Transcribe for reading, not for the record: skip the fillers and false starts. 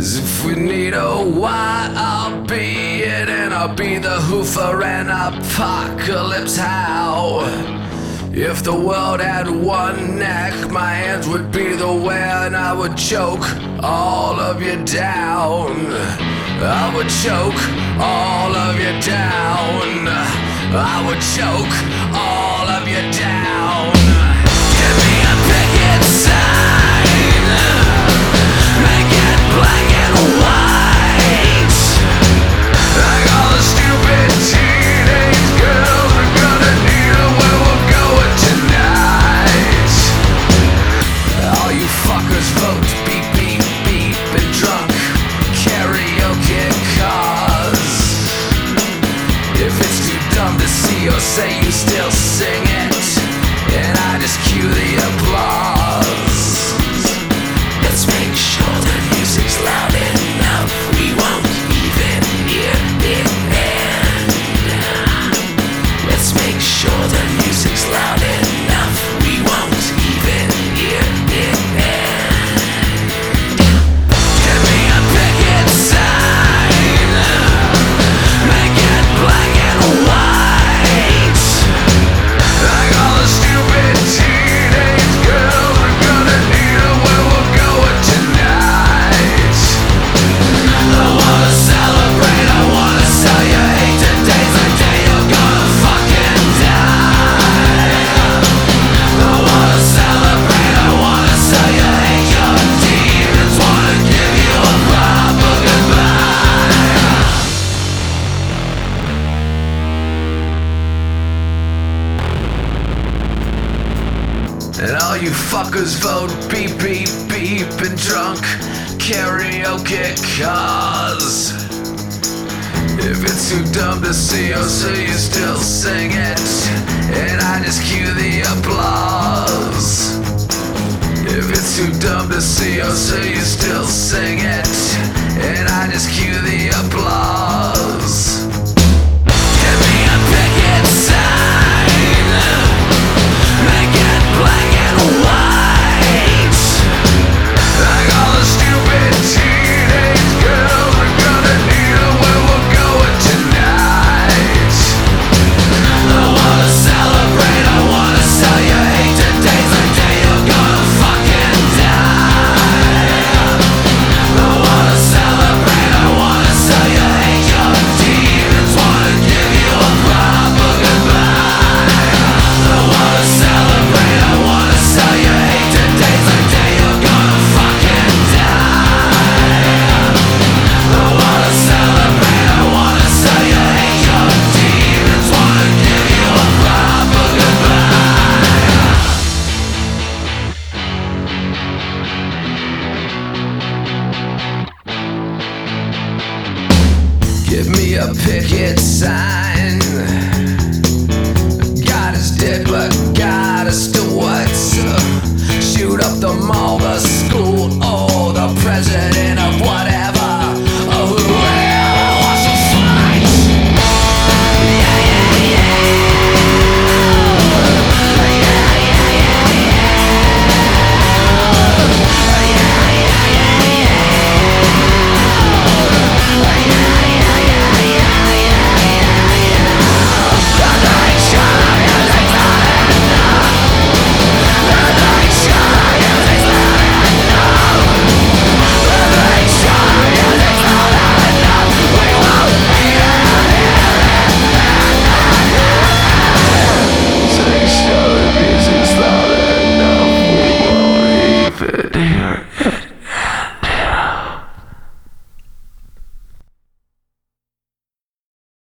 If we need a why, I'll be it, and I'll be the who for an apocalypse. How? If the world had one neck, my hands would be the way, and I would choke all of you down. I would choke all of you down. I would choke all of you down. Give me a picket sign, make it black and white. Like all the stupid teenage girls, we're gonna need a where we're going tonight. All you fuckers vote beep, beep, beep, and drunk karaoke cars. If it's too dumb to see or say, you still sing it, and I just cue the applause. Let's make sure the music's loud enough, we won't even hear it end. Let's make sure the music's loud enough, we won't even hear it end. Give me a picket sign, make it black and white. Like all the stupid teenage girls, we're gonna need a where we're going tonight. I wanna celebrate, I wanna sell you hate. Today's the day you're gonna fucking die. I wanna celebrate, I wanna sell you hate. Your demons wanna give you a proper goodbye. And all you fuckers vote beep, beep, beep, and drunk karaoke cars. If it's too dumb to see or so you still sing it, and I just cue the applause. If it's too dumb to see or so you still sing it, and I just cue the applause.